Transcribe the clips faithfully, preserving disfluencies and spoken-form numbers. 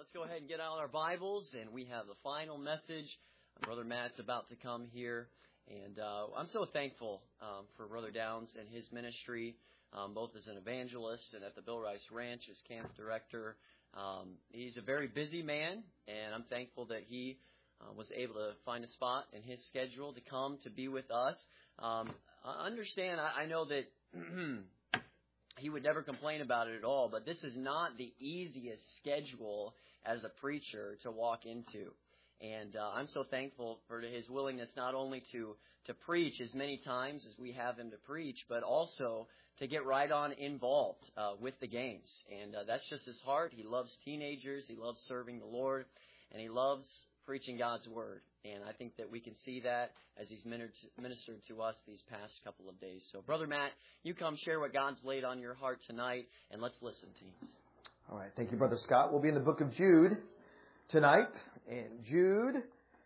let's go ahead and get out our Bibles, and we have the final message. Brother Matt's about to come here, and uh, I'm so thankful um, for Brother Downs and his ministry, um, both as an evangelist and at the Bill Rice Ranch as camp director. Um, he's a very busy man, and I'm thankful that he uh, was able to find a spot in his schedule to come to be with us. Um, I understand, I, I know that he would never complain about it at all, but this is not the easiest schedule as a preacher to walk into. And uh, I'm so thankful for his willingness not only to, to preach as many times as we have him to preach, but also to get right on involved uh, with the games. And uh, that's just his heart. He loves teenagers. He loves serving the Lord. And he loves preaching God's Word. And I think that we can see that as he's ministered to us these past couple of days. So, Brother Matt, you come share what God's laid on your heart tonight, and let's listen, teens. All right. Thank you, Brother Scott. We'll be in the book of Jude tonight. And Jude,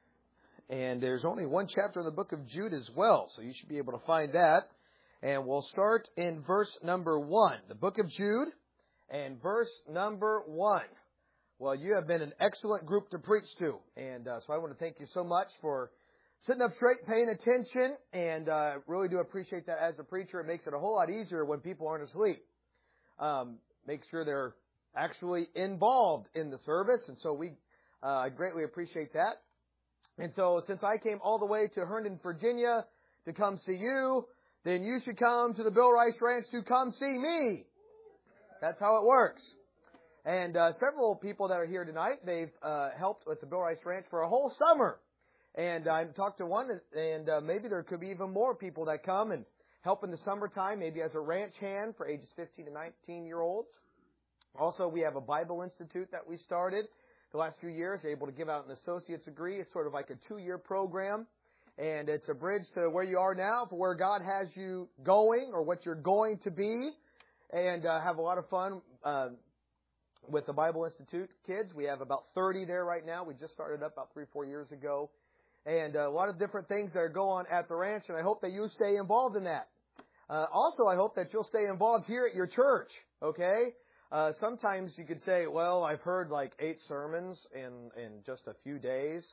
and there's only one chapter in the book of Jude as well, so you should be able to find that. And we'll start in verse number one. The book of Jude and verse number one. Well, you have been an excellent group to preach to. And uh, so I want to thank you so much for sitting up straight, paying attention. And uh, really do appreciate that as a preacher. It makes it a whole lot easier when people aren't asleep. Um, make sure they're actually involved in the service. And so we uh, I greatly appreciate that. And so since I came all the way to Herndon, Virginia to come see you, then you should come to the Bill Rice Ranch to come see me. That's how it works. And uh, several people that are here tonight, they've uh, helped with the Bill Rice Ranch for a whole summer. And I talked to one, and uh, maybe there could be even more people that come and help in the summertime, maybe as a ranch hand for ages fifteen to nineteen-year-olds. Also, we have a Bible Institute that we started the last few years, able to give out an associate's degree. It's sort of like a two-year program, and it's a bridge to where you are now for where God has you going or what you're going to be, and uh, have a lot of fun uh, with the Bible Institute kids. We have about thirty there right now. We just started up about three, four years ago. And uh, a lot of different things that are going on at the ranch, and I hope that you stay involved in that. Uh, also, I hope that you'll stay involved here at your church, okay? Uh, sometimes you could say, well, I've heard like eight sermons in, in just a few days.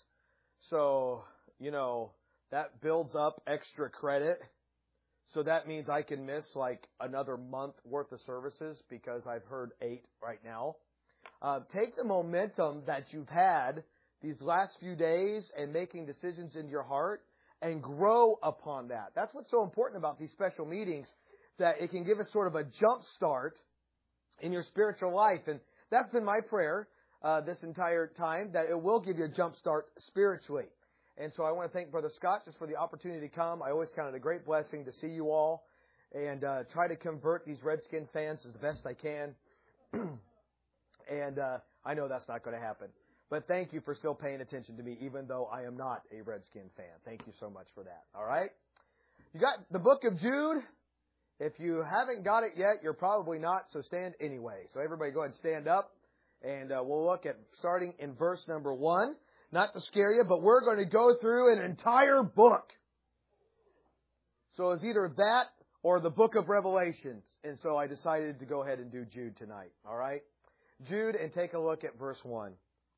So, you know, that builds up extra credit. So that means I can miss like another month worth of services because I've heard eight right now. Uh, take the momentum that you've had these last few days and making decisions in your heart and grow upon that. That's what's so important about these special meetings, that it can give us sort of a jump start in your spiritual life. And that's been my prayer uh, this entire time, that it will give you a jump start spiritually. And so I want to thank Brother Scott just for the opportunity to come. I always count it a great blessing to see you all and uh, try to convert these Redskin fans as the best I can. and uh, I know that's not going to happen. But thank you for still paying attention to me, even though I am not a Redskin fan. Thank you so much for that. All right? You got the book of Jude. If you haven't got it yet, you're probably not, so stand anyway. So everybody go ahead and stand up, and uh, we'll look at starting in verse number one. Not to scare you, but we're going to go through an entire book. So it's either that or the book of Revelations. And so I decided to go ahead and do Jude tonight. All right? Jude, and take a look at verse one.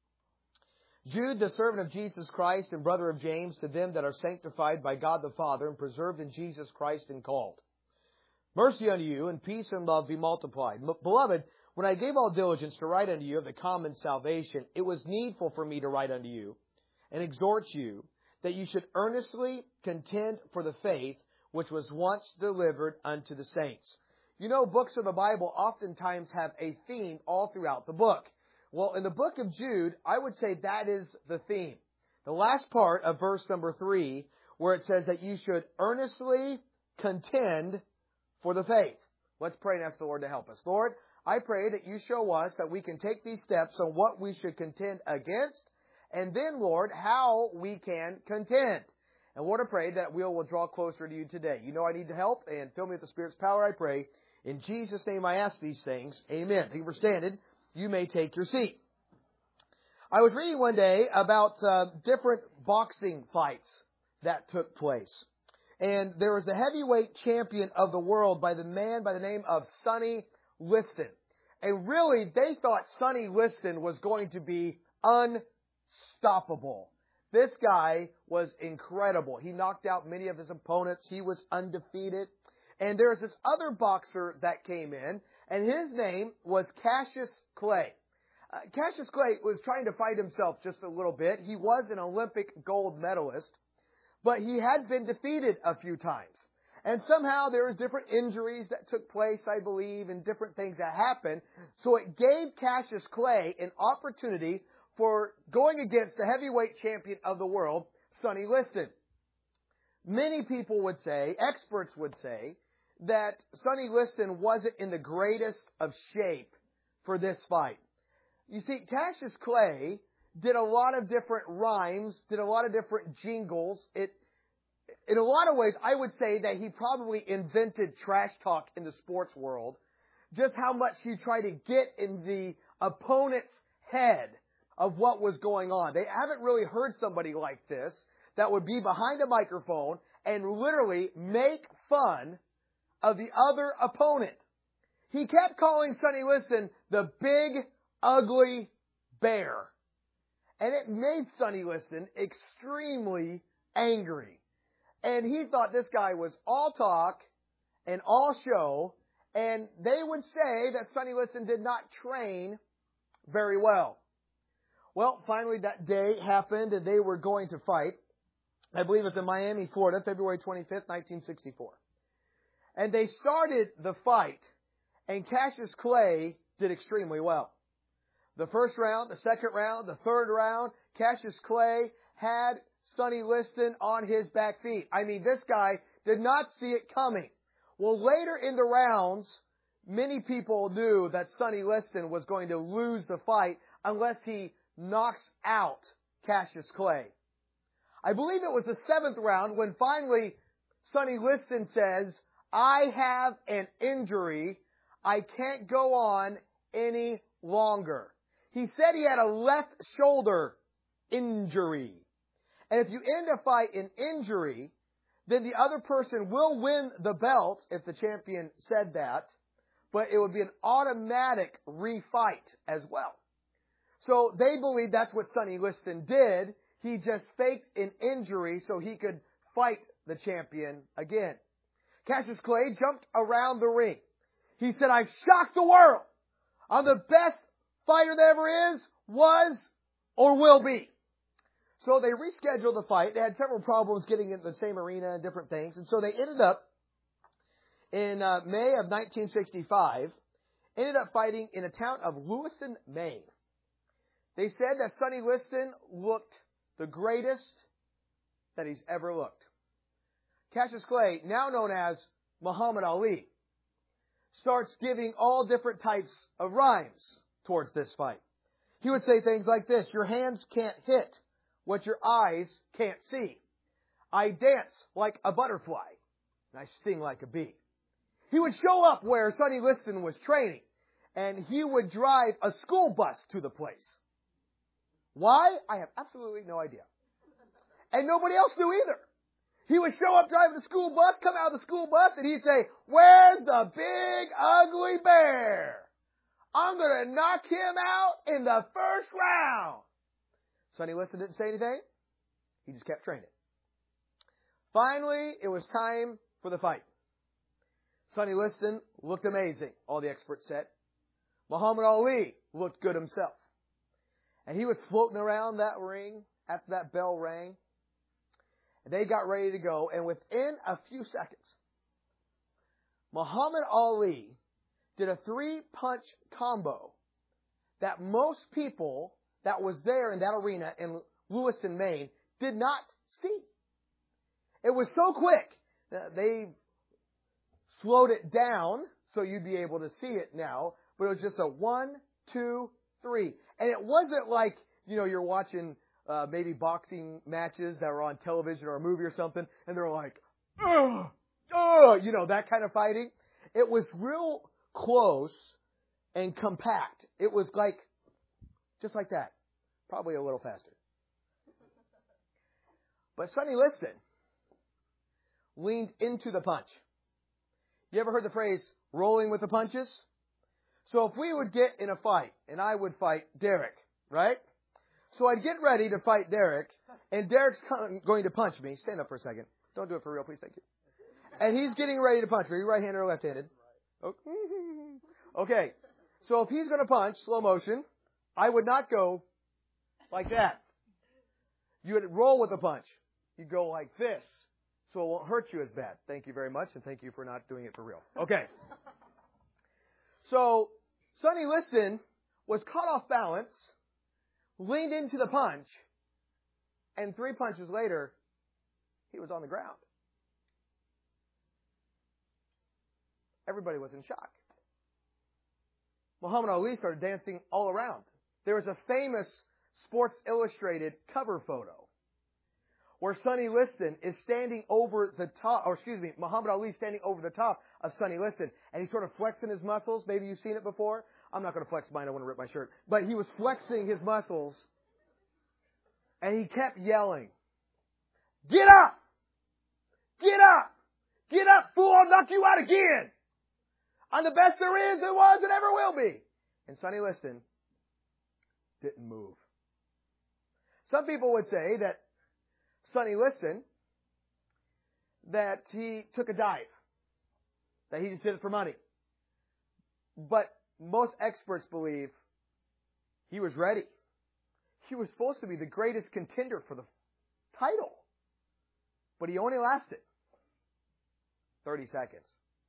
Jude, the servant of Jesus Christ and brother of James, to them that are sanctified by God the Father and preserved in Jesus Christ and called. Mercy unto you, and peace and love be multiplied. Beloved, when I gave all diligence to write unto you of the common salvation, it was needful for me to write unto you and exhort you that you should earnestly contend for the faith which was once delivered unto the saints. You know, books of the Bible oftentimes have a theme all throughout the book. Well, in the book of Jude, I would say that is the theme. The last part of verse number three, where it says that you should earnestly contend for the faith. Let's pray and ask the Lord to help us. Lord, I pray that you show us that we can take these steps on what we should contend against, and then, Lord, how we can contend. And Lord, I pray that we will draw closer to you today. You know I need the help, and fill me with the Spirit's power, I pray. In Jesus' name I ask these things. Amen. Thank you for standing. You may take your seat. I was reading one day about uh, different boxing fights that took place. And there was the heavyweight champion of the world by the man by the name of Sonny Liston. And really, they thought Sonny Liston was going to be unstoppable. This guy was incredible. He knocked out many of his opponents. He was undefeated. And there was this other boxer that came in, and his name was Cassius Clay. Uh, Cassius Clay was trying to fight himself just a little bit. He was an Olympic gold medalist, but he had been defeated a few times. And somehow there was different injuries that took place, I believe, and different things that happened. So it gave Cassius Clay an opportunity for going against the heavyweight champion of the world, Sonny Liston. Many people would say, experts would say, that Sonny Liston wasn't in the greatest of shape for this fight. You see, Cassius Clay did a lot of different rhymes, did a lot of different jingles. It, in a lot of ways, I would say that he probably invented trash talk in the sports world. Just how much he tried to get in the opponent's head of what was going on. They haven't really heard somebody like this that would be behind a microphone and literally make fun of the other opponent. He kept calling Sonny Liston the big, ugly bear. And it made Sonny Liston extremely angry. And he thought this guy was all talk and all show. And they would say that Sonny Liston did not train very well. Well, finally that day happened and they were going to fight. I believe it was in Miami, Florida, February twenty-fifth, nineteen sixty-four. And they started the fight, and Cassius Clay did extremely well. The first round, the second round, the third round, Cassius Clay had Sonny Liston on his back feet. I mean, this guy did not see it coming. Well, later in the rounds, many people knew that Sonny Liston was going to lose the fight unless he knocks out Cassius Clay. I believe it was the seventh round when finally Sonny Liston says, I have an injury. I can't go on any longer. He said he had a left shoulder injury. And if you end a fight in injury, then the other person will win the belt if the champion said that. But it would be an automatic refight as well. So they believe that's what Sonny Liston did. He just faked an injury so he could fight the champion again. Cassius Clay jumped around the ring. He said, I've shocked the world. I'm the best fighter there ever is, was, or will be. So they rescheduled the fight. They had several problems getting into the same arena and different things. And so they ended up in uh, May of nineteen sixty-five, ended up fighting in the town of Lewiston, Maine. They said that Sonny Liston looked the greatest that he's ever looked. Cassius Clay, now known as Muhammad Ali, starts giving all different types of rhymes towards this fight. He would say things like this: your hands can't hit what your eyes can't see. I dance like a butterfly, and I sting like a bee. He would show up where Sonny Liston was training, and he would drive a school bus to the place. Why? I have absolutely no idea. And nobody else knew either. He would show up driving the school bus, come out of the school bus, and he'd say, where's the big ugly bear? I'm going to knock him out in the first round. Sonny Liston didn't say anything. He just kept training. Finally, it was time for the fight. Sonny Liston looked amazing, all the experts said. Muhammad Ali looked good himself. And he was floating around that ring after that bell rang. And they got ready to go. And within a few seconds, Muhammad Ali did a three-punch combo that most people that was there in that arena in Lewiston, Maine, did not see. It was so quick. They slowed it down so you'd be able to see it now. But it was just a one, two, three. And it wasn't like, you know, you're watching uh, maybe boxing matches that are on television or a movie or something, and they're like, ugh, ugh, you know, that kind of fighting. It was real close and compact. It was like, just like that. Probably a little faster. But Sonny Liston leaned into the punch. You ever heard the phrase, rolling with the punches? So if we would get in a fight, and I would fight Derek, right? So I'd get ready to fight Derek, and Derek's going to punch me. Stand up for a second. Don't do it for real, please. Thank you. And he's getting ready to punch me. Are you right-handed or left-handed? Okay. So if he's going to punch, slow motion, I would not go like that. You would roll with the punch. You go like this, so it won't hurt you as bad. Thank you very much, and thank you for not doing it for real. Okay. So Sonny Liston was caught off balance, leaned into the punch, and three punches later, he was on the ground. Everybody was in shock. Muhammad Ali started dancing all around. There was a famous Sports Illustrated cover photo where Sonny Liston is standing over the top, or excuse me, Muhammad Ali standing over the top of Sonny Liston, and he's sort of flexing his muscles. Maybe you've seen it before. I'm not going to flex mine. I want to rip my shirt. But he was flexing his muscles, and he kept yelling, "Get up! Get up! Get up, fool! I'll knock you out again! I'm the best there is, there was, and ever will be!" And Sonny Liston didn't move. Some people would say that Sonny Liston, that he took a dive, that he just did it for money. But most experts believe he was ready. He was supposed to be the greatest contender for the title. But he only lasted thirty seconds.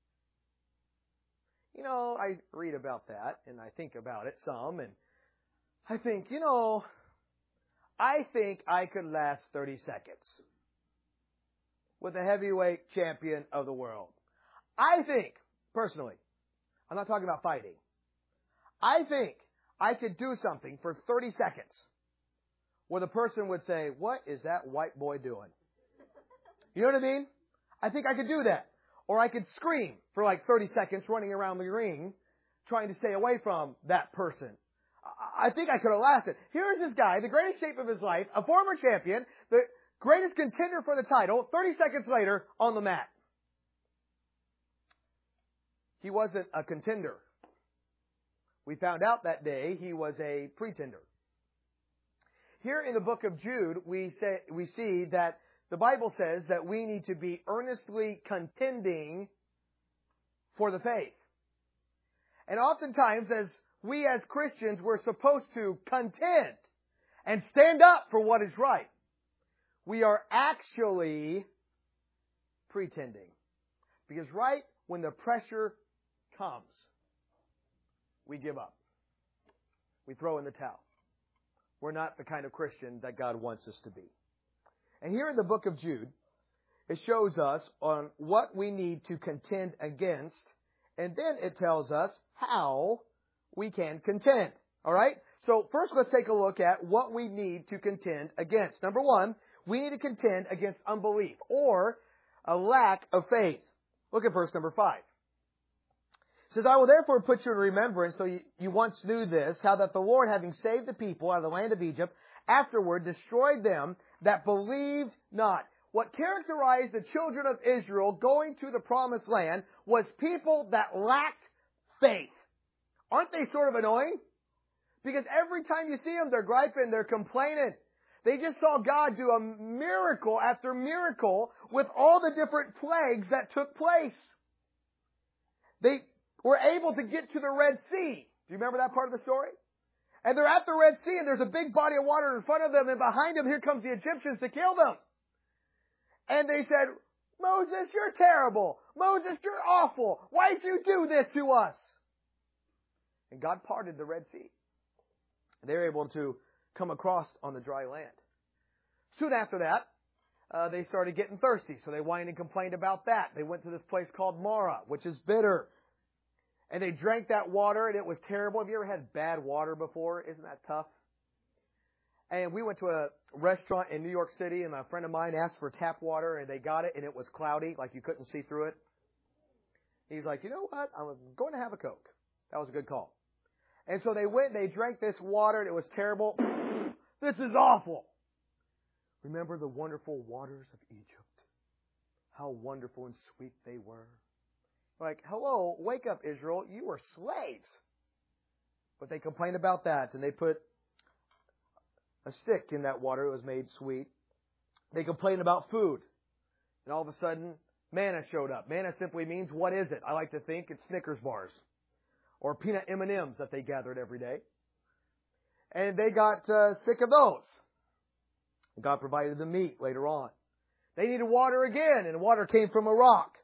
You know, I read about that, and I think about it some, and I think, you know, I think I could last thirty seconds with a heavyweight champion of the world. I think, personally, I'm not talking about fighting, I think I could do something for thirty seconds where the person would say, "What is that white boy doing?" You know what I mean? I think I could do that. Or I could scream for like thirty seconds running around the ring trying to stay away from that person. I think I could have lasted. Here's this guy, the greatest shape of his life, a former champion, the greatest contender for the title, thirty seconds later on the mat. He wasn't a contender. We found out that day he was a pretender. Here in the book of Jude, we say, we see that the Bible says that we need to be earnestly contending for the faith. And oftentimes, as we as Christians, we're supposed to contend and stand up for what is right. We are actually pretending. Because right when the pressure comes, we give up. We throw in the towel. We're not the kind of Christian that God wants us to be. And here in the book of Jude, it shows us on what we need to contend against, and then it tells us how we can contend. All right? So first let's take a look at what we need to contend against. Number one, we need to contend against unbelief or a lack of faith. Look at verse number five. It says, "I will therefore put you in remembrance, though you, you once knew this, how that the Lord, having saved the people out of the land of Egypt, afterward destroyed them that believed not." What characterized the children of Israel going to the promised land was people that lacked faith. Aren't they sort of annoying? Because every time you see them, they're griping, they're complaining. They just saw God do a miracle after miracle with all the different plagues that took place. They were able to get to the Red Sea. Do you remember that part of the story? And they're at the Red Sea, and there's a big body of water in front of them, and behind them, here comes the Egyptians to kill them. And they said, "Moses, you're terrible. Moses, you're awful. Why did you do this to us?" And God parted the Red Sea. They were able to come across on the dry land. Soon after that, uh, they started getting thirsty, so they whined and complained about that. They went to this place called Marah, which is bitter. And they drank that water, and it was terrible. Have you ever had bad water before? Isn't that tough? And we went to a restaurant in New York City, and a friend of mine asked for tap water, and they got it, and it was cloudy, like you couldn't see through it. He's like, "You know what? I'm going to have a Coke." That was a good call. And so they went, and they drank this water, and it was terrible. "This is awful." Remember the wonderful waters of Egypt? How wonderful and sweet they were. Like, hello, wake up, Israel. You were slaves. But they complained about that, and they put a stick in that water. It was made sweet. They complained about food. And all of a sudden, manna showed up. Manna simply means, what is it? I like to think it's Snickers bars or peanut M and M's that they gathered every day. And they got uh, sick of those. God provided them meat later on. They needed water again, and water came from a rock.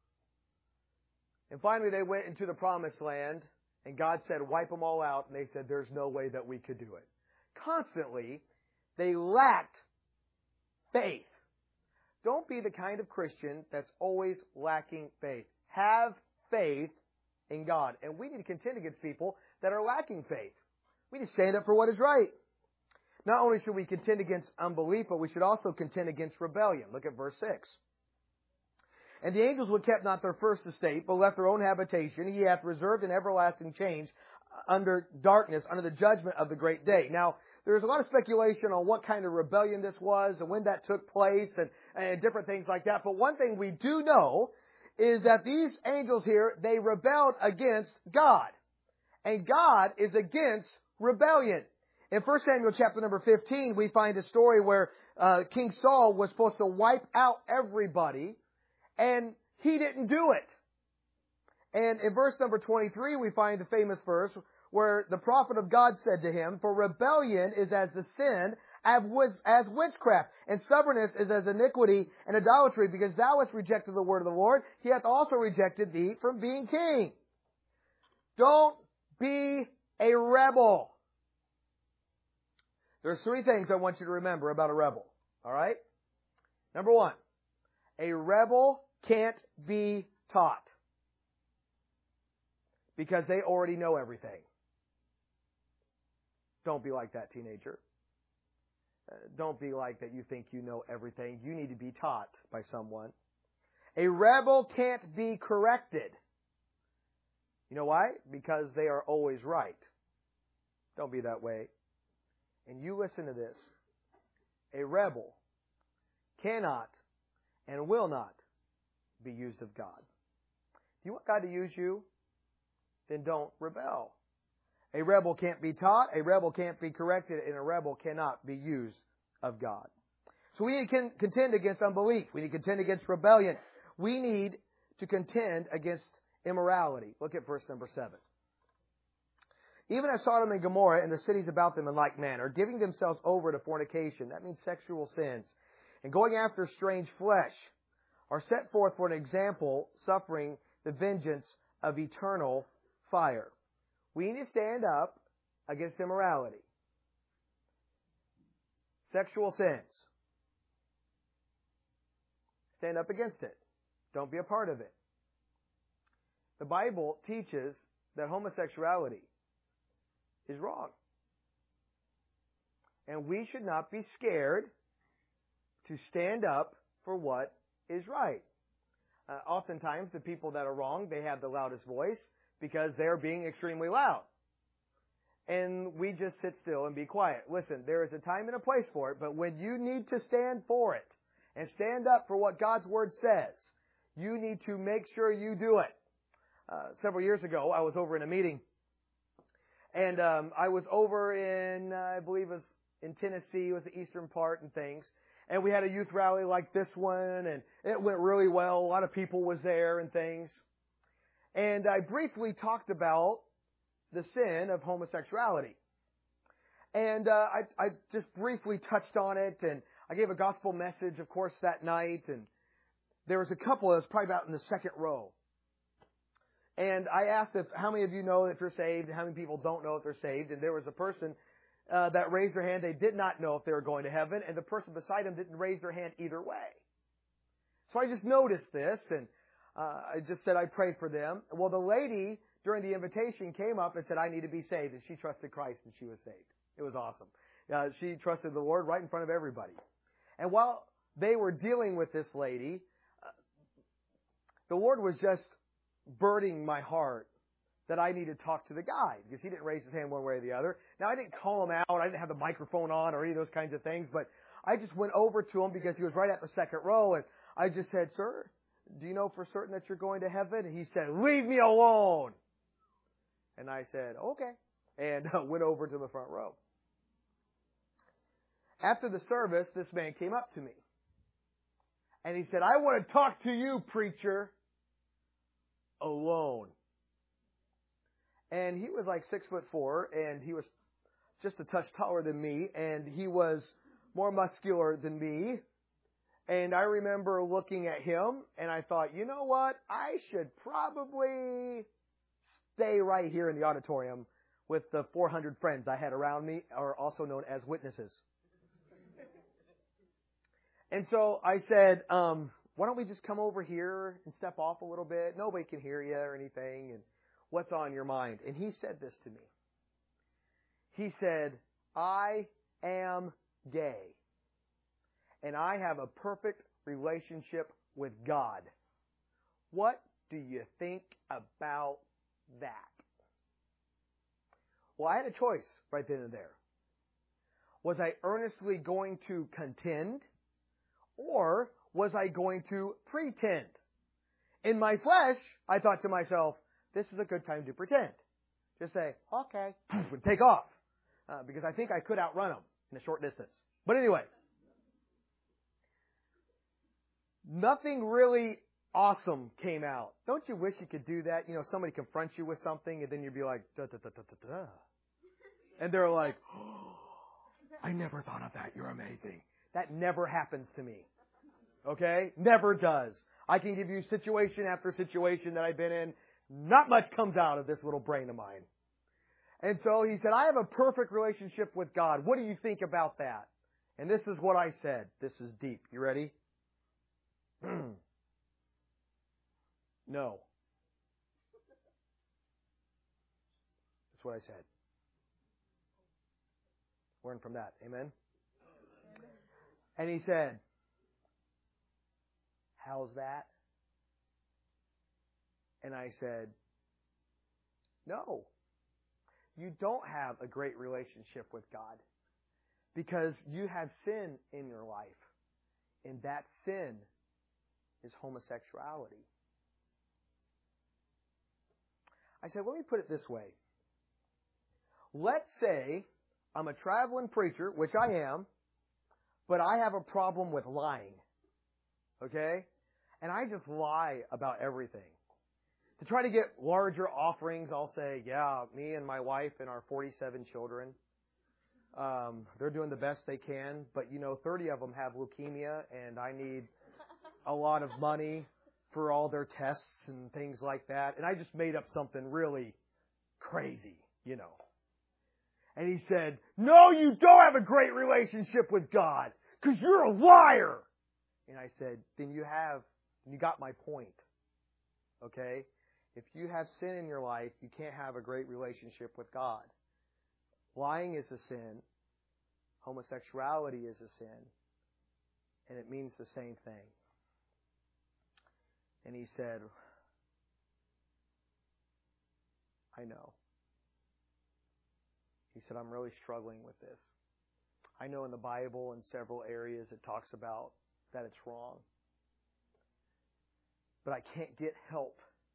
And finally, they went into the promised land, and God said, wipe them all out. And they said, there's no way that we could do it. Constantly, they lacked faith. Don't be the kind of Christian that's always lacking faith. Have faith in God. And we need to contend against people that are lacking faith. We need to stand up for what is right. Not only should we contend against unbelief, but we should also contend against rebellion. Look at verse six. And the angels which kept not their first estate, but left their own habitation, he hath reserved an everlasting change under darkness, under the judgment of the great day. Now, there's a lot of speculation on what kind of rebellion this was and when that took place and, and different things like that. But one thing we do know is that these angels here, they rebelled against God. And God is against rebellion. In First Samuel chapter number fifteen, we find a story where uh, King Saul was supposed to wipe out everybody, and he didn't do it. And in verse number twenty-three, we find the famous verse where the prophet of God said to him, for rebellion is as the sin as witchcraft, and stubbornness is as iniquity and idolatry, because thou hast rejected the word of the Lord, he hath also rejected thee from being king. Don't be a rebel. There's three things I want you to remember about a rebel. All right? Number one, a rebel can't be taught because they already know everything. Don't be like that, teenager. Uh, don't be like that you think you know everything. You need to be taught by someone. A rebel can't be corrected. You know why? Because they are always right. Don't be that way. And you listen to this. A rebel cannot and will not be used of God. Do you want God to use you? Then don't rebel. A rebel can't be taught, a rebel can't be corrected, and a rebel cannot be used of God. So we need to contend against unbelief. We need to contend against rebellion. We need to contend against immorality. Look at verse number seven. Even as Sodom and Gomorrah and the cities about them in like manner, giving themselves over to fornication, that means sexual sins, and going after strange flesh, are set forth for an example, suffering the vengeance of eternal fire. We need to stand up against immorality. Sexual sins. Stand up against it. Don't be a part of it. The Bible teaches that homosexuality is wrong. And we should not be scared to stand up for what is right. Uh, oftentimes, the people that are wrong, they have the loudest voice because they're being extremely loud. And we just sit still and be quiet. Listen, there is a time and a place for it, but when you need to stand for it and stand up for what God's Word says, you need to make sure you do it. Uh, several years ago, I was over in a meeting, and um, I was over in, uh, I believe it was in Tennessee, it was the eastern part and things, and we had a youth rally like this one, and it went really well. A lot of people was there and things. And I briefly talked about the sin of homosexuality. And uh, I, I just briefly touched on it, and I gave a gospel message, of course, that night, and there was a couple that was probably about in the second row. And I asked if how many of you know if you're saved, and how many people don't know if they're saved, and there was a person uh, that raised their hand. They did not know if they were going to heaven, and the person beside them didn't raise their hand either way. So I just noticed this, and uh, I just said I prayed for them. Well, the lady during the invitation came up and said, I need to be saved, and she trusted Christ, and she was saved. It was awesome. Uh, she trusted the Lord right in front of everybody. And while they were dealing with this lady, uh, the Lord was just burdening my heart that I need to talk to the guy because he didn't raise his hand one way or the other. Now, I didn't call him out. I didn't have the microphone on or any of those kinds of things, but I just went over to him because he was right at the second row, and I just said, sir, do you know for certain that you're going to heaven? And he said, leave me alone. And I said, okay. and uh, went over to the front row. After the service, this man came up to me. And he said, I want to talk to you, preacher, alone. And he was like six foot four, and he was just a touch taller than me, and he was more muscular than me. And I remember looking at him, and I thought, you know what? I should probably stay right here in the auditorium with the four hundred friends I had around me, or also known as witnesses. And so I said, um, why don't we just come over here and step off a little bit? Nobody can hear you or anything. And what's on your mind? And he said this to me. He said, I am gay. And I have a perfect relationship with God. What do you think about that? Well, I had a choice right then and there. Was I earnestly going to contend? Or was I going to pretend? In my flesh, I thought to myself, this is a good time to pretend. Just say, okay, and take off. Uh, because I think I could outrun them in a short distance. But anyway, nothing really awesome came out. Don't you wish you could do that? You know, somebody confronts you with something and then you'd be like, da da da da da da. And they're like, oh, I never thought of that. You're amazing. That never happens to me. Okay? Never does. I can give you situation after situation that I've been in. Not much comes out of this little brain of mine. And so he said, I have a perfect relationship with God. What do you think about that? And this is what I said. This is deep. You ready? No. That's what I said. Learn from that. Amen? And he said, how's that? And I said, no. You don't have a great relationship with God because you have sin in your life. And that sin is homosexuality. I said, let me put it this way. Let's say I'm a traveling preacher, which I am, but I have a problem with lying. Okay? And I just lie about everything. To try to get larger offerings, I'll say, yeah, me and my wife and our forty-seven children, um, they're doing the best they can, but you know, thirty of them have leukemia and I need a lot of money for all their tests and things like that. And I just made up something really crazy, you know. And he said, no, you don't have a great relationship with God because you're a liar. And I said, then you have, you got my point. Okay? If you have sin in your life, you can't have a great relationship with God. Lying is a sin. Homosexuality is a sin. And it means the same thing. And he said, I know. He said, I'm really struggling with this. I know in the Bible in several areas it talks about that it's wrong. But I can't get help.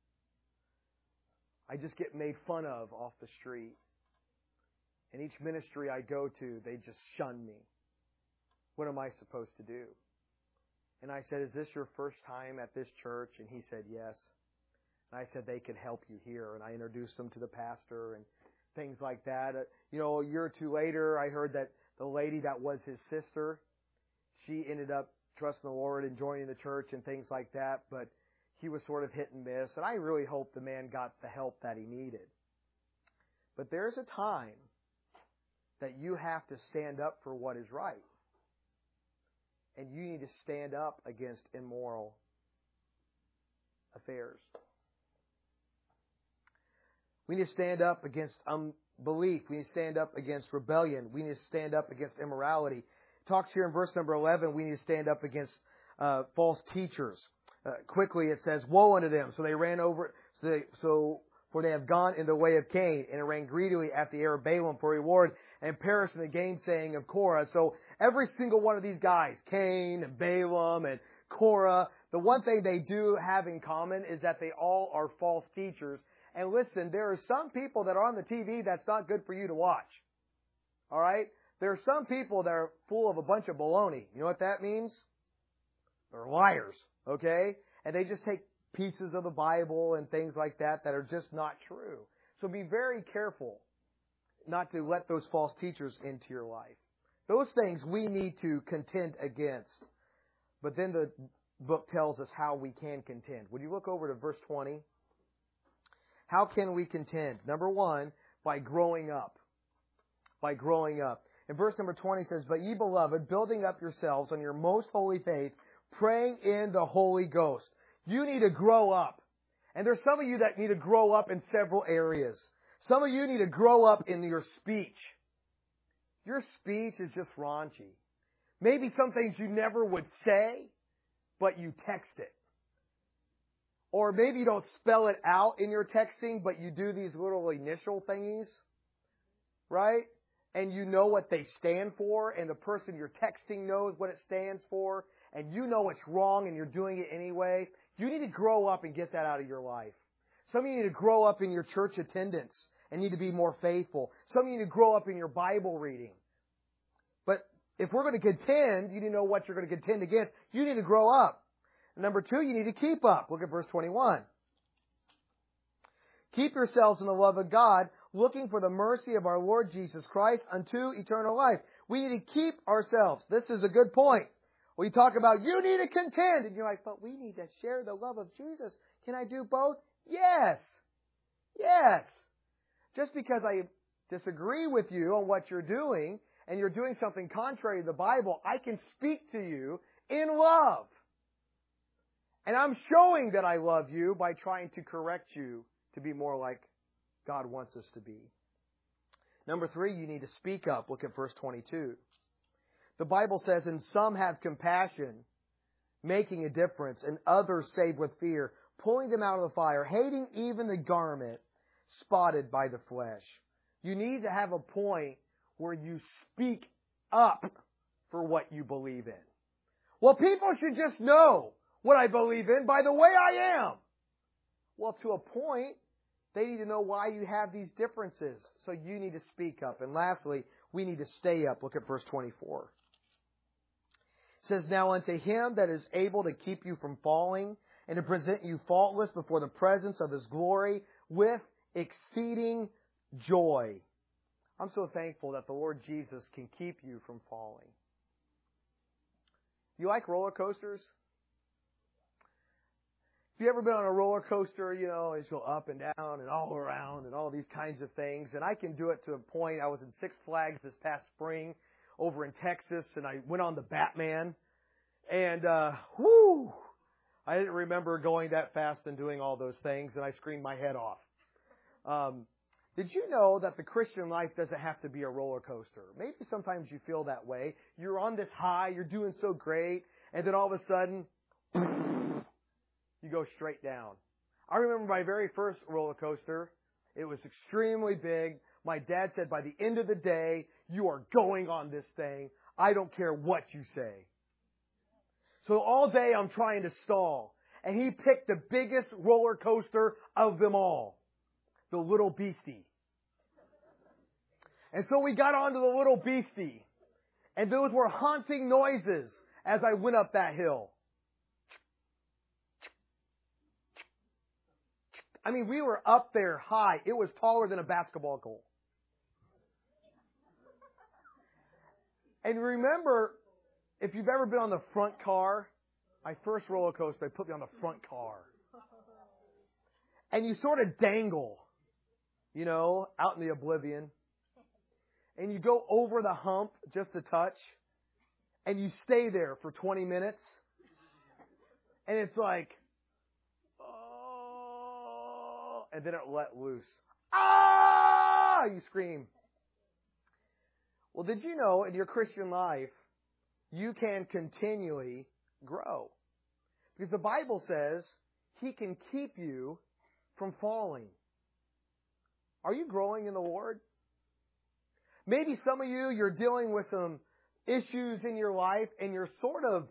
I just get made fun of off the street. And each ministry I go to, they just shun me. What am I supposed to do? And I said, is this your first time at this church? And he said, yes. And I said, they can help you here. And I introduced them to the pastor and things like that. Uh, you know, a year or two later, I heard that the lady that was his sister, she ended up trusting the Lord and joining the church and things like that. But he was sort of hit and miss. And I really hope the man got the help that he needed. But there's a time that you have to stand up for what is right. And you need to stand up against immoral affairs. We need to stand up against unbelief. We need to stand up against rebellion. We need to stand up against immorality. It talks here in verse number eleven, we need to stand up against uh, false teachers. Uh, quickly it says, woe unto them. So they ran over, so, they, so for they have gone in the way of Cain, and ran greedily after the heir of Balaam for reward, and perished in the gainsaying of Korah. So every single one of these guys, Cain and Balaam and Korah, the one thing they do have in common is that they all are false teachers, And listen, there are some people that are on the T V that's not good for you to watch. All right? There are some people that are full of a bunch of baloney. You know what that means? They're liars. Okay? And they just take pieces of the Bible and things like that that are just not true. So be very careful not to let those false teachers into your life. Those things we need to contend against. But then the book tells us how we can contend. Would you look over to verse twenty? How can we contend? Number one, by growing up. By growing up. In verse number twenty it says, "But ye beloved, building up yourselves on your most holy faith, praying in the Holy Ghost." You need to grow up. And there's some of you that need to grow up in several areas. Some of you need to grow up in your speech. Your speech is just raunchy. Maybe some things you never would say, but you text it. Or maybe you don't spell it out in your texting, but you do these little initial thingies. Right? And you know what they stand for, and the person you're texting knows what it stands for, and you know it's wrong and you're doing it anyway. You need to grow up and get that out of your life. Some of you need to grow up in your church attendance and need to be more faithful. Some of you need to grow up in your Bible reading. But if we're going to contend, you need to know what you're going to contend against. You need to grow up. And number two, you need to keep up. Look at verse twenty-one. "Keep yourselves in the love of God, looking for the mercy of our Lord Jesus Christ unto eternal life." We need to keep ourselves. This is a good point. We talk about, you need to contend. And you're like, but we need to share the love of Jesus. Can I do both? Yes. Yes. Just because I disagree with you on what you're doing, and you're doing something contrary to the Bible, I can speak to you in love. And I'm showing that I love you by trying to correct you to be more like God wants us to be. Number three, you need to speak up. Look at verse twenty-two. The Bible says, "And some have compassion, making a difference, and others save with fear, pulling them out of the fire, hating even the garment spotted by the flesh." You need to have a point where you speak up for what you believe in. Well, people should just know what I believe in by the way I am. Well, to a point, they need to know why you have these differences. So you need to speak up. And lastly, we need to stay up. Look at verse twenty-four. It says, "Now unto him that is able to keep you from falling and to present you faultless before the presence of his glory with exceeding joy." I'm so thankful that the Lord Jesus can keep you from falling. You like roller coasters? Have you ever been on a roller coaster, you know, it's go up and down and all around and all these kinds of things? And I can do it to a point. I was in Six Flags this past spring over in Texas, and I went on the Batman. And, uh, whoo, I didn't remember going that fast and doing all those things, and I screamed my head off. Um, did you know that the Christian life doesn't have to be a roller coaster? Maybe sometimes you feel that way. You're on this high, you're doing so great, and then all of a sudden, you go straight down. I remember my very first roller coaster. It was extremely big. My dad said, by the end of the day, you are going on this thing. I don't care what you say. So all day I'm trying to stall. And he picked the biggest roller coaster of them all. The Little Beastie. And so we got onto the Little Beastie. And those were haunting noises as I went up that hill. I mean, we were up there high. It was taller than a basketball goal. And remember, if you've ever been on the front car, my first roller coaster, they put me on the front car. And you sort of dangle, you know, out in the oblivion. And you go over the hump just a touch. And you stay there for twenty minutes. And it's like, oh, and then it let loose. Ah! You scream. Well, did you know in your Christian life, you can continually grow? Because the Bible says He can keep you from falling. Are you growing in the Lord? Maybe some of you, you're dealing with some issues in your life and you're sort of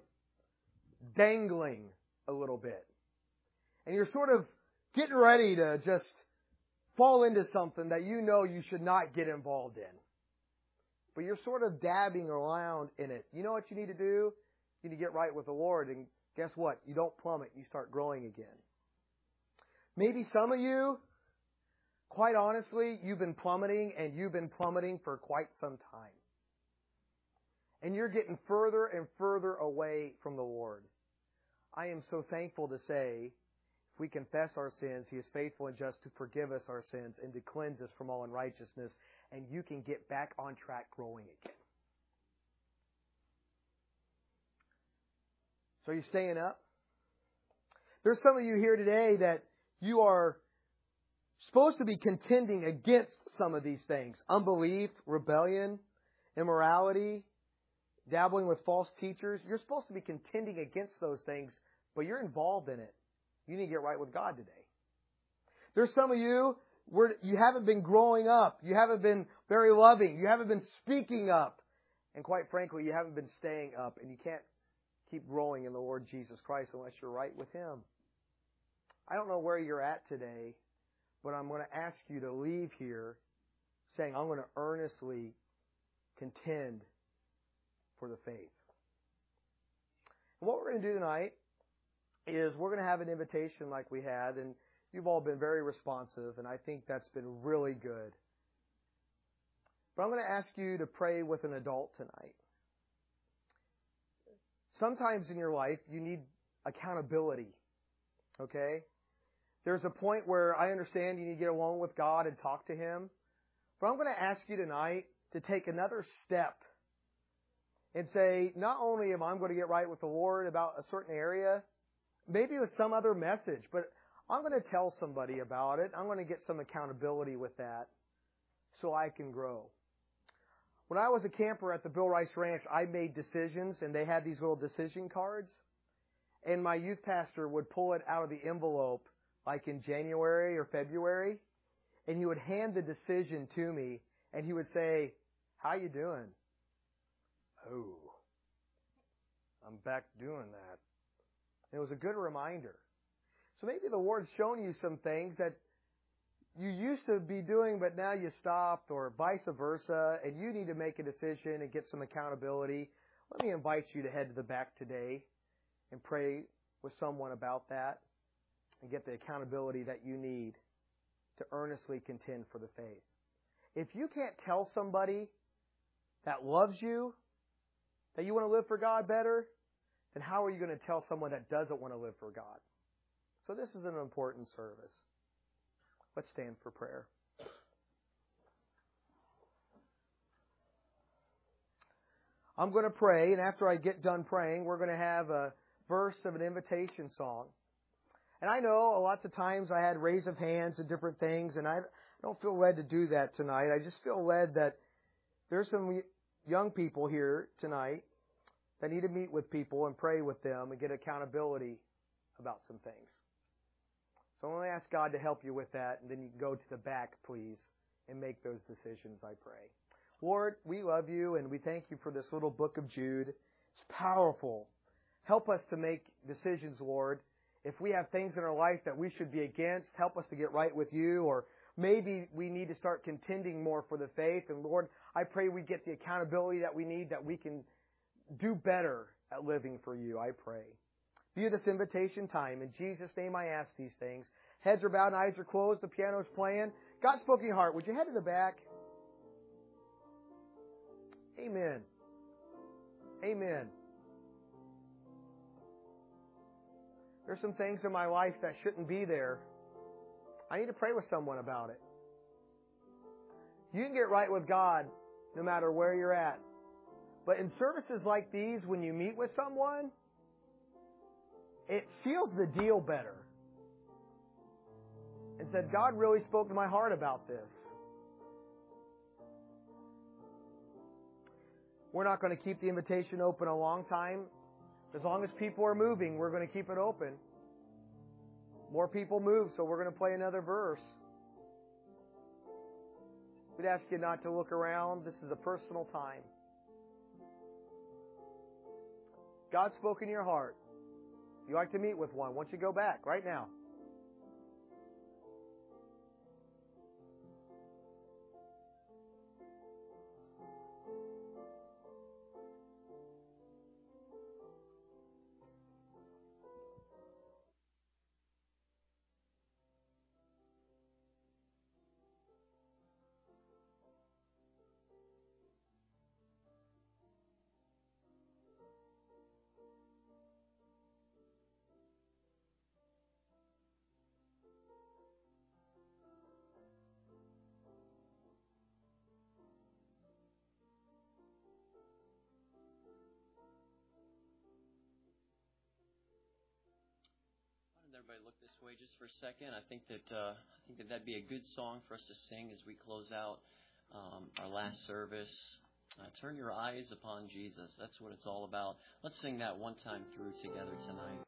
dangling a little bit. And you're sort of getting ready to just fall into something that you know you should not get involved in. But you're sort of dabbing around in it. You know what you need to do? You need to get right with the Lord. And guess what? You don't plummet. You start growing again. Maybe some of you, quite honestly, you've been plummeting and you've been plummeting for quite some time. And you're getting further and further away from the Lord. I am so thankful to say, if we confess our sins, He is faithful and just to forgive us our sins and to cleanse us from all unrighteousness. And you can get back on track growing again. So are you staying up? There's some of you here today that you are supposed to be contending against some of these things. Unbelief, rebellion, immorality, dabbling with false teachers. You're supposed to be contending against those things, but you're involved in it. You need to get right with God today. There's some of you where you haven't been growing up. You haven't been very loving. You haven't been speaking up. And quite frankly, you haven't been staying up. And you can't keep growing in the Lord Jesus Christ unless you're right with Him. I don't know where you're at today, but I'm going to ask you to leave here saying, I'm going to earnestly contend for the faith. And what we're going to do tonight is we're going to have an invitation like we had, and you've all been very responsive, and I think that's been really good. But I'm going to ask you to pray with an adult tonight. Sometimes in your life, you need accountability, okay? There's a point where I understand you need to get alone with God and talk to Him. But I'm going to ask you tonight to take another step and say, not only am I going to get right with the Lord about a certain area, maybe with some other message, but I'm going to tell somebody about it. I'm going to get some accountability with that so I can grow. When I was a camper at the Bill Rice Ranch, I made decisions, and they had these little decision cards. And my youth pastor would pull it out of the envelope, like in January or February, and he would hand the decision to me, and he would say, "How you doing?" "Oh, I'm back doing that." And it was a good reminder. So maybe the Lord's shown you some things that you used to be doing, but now you stopped, or vice versa, and you need to make a decision and get some accountability. Let me invite you to head to the back today and pray with someone about that and get the accountability that you need to earnestly contend for the faith. If you can't tell somebody that loves you that you want to live for God better, then how are you going to tell someone that doesn't want to live for God? So this is an important service. Let's stand for prayer. I'm going to pray, and after I get done praying, we're going to have a verse of an invitation song. And I know lots of times I had raise of hands and different things, and I don't feel led to do that tonight. I just feel led that there's some young people here tonight that need to meet with people and pray with them and get accountability about some things. So I'm going to ask God to help you with that, and then you can go to the back, please, and make those decisions, I pray. Lord, we love you, and we thank you for this little book of Jude. It's powerful. Help us to make decisions, Lord. If we have things in our life that we should be against, help us to get right with you, or maybe we need to start contending more for the faith. And Lord, I pray we get the accountability that we need, that we can do better at living for you, I pray. View this invitation time. In Jesus' name I ask these things. Heads are bowed and eyes are closed. The piano's playing. God spoke in your heart. Would you head to the back? Amen. Amen. There's some things in my life that shouldn't be there. I need to pray with someone about it. You can get right with God no matter where you're at. But in services like these, when you meet with someone, it seals the deal better. And said, God really spoke to my heart about this. We're not going to keep the invitation open a long time. As long as people are moving, we're going to keep it open. More people move, so we're going to play another verse. We'd ask you not to look around. This is a personal time. God spoke in your heart. If you'd like to meet with one, why don't you go back right now? everybody look this way just for a second. I think that uh, I think that that'd be a good song for us to sing as we close out um, our last service. Uh, turn your eyes upon Jesus. That's what it's all about. Let's sing that one time through together tonight.